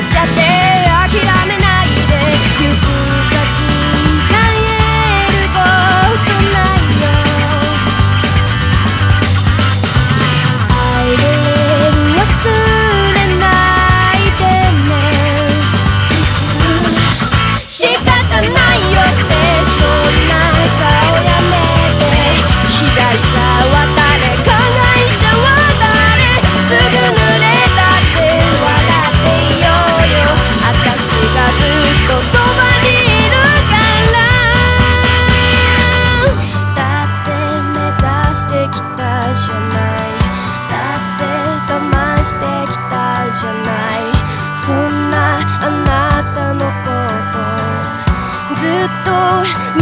ちゃって諦めないで行く先変えることないよ。I believe 忘れないでね。仕方ないよってそんな顔やめて。被害者は誰、加害者は誰、すぐ濡れたって笑っていようよ。私がずっとそばにいるから。だって目指してきたじゃない、だって我慢してきたじゃない。そんなあなたのことずっと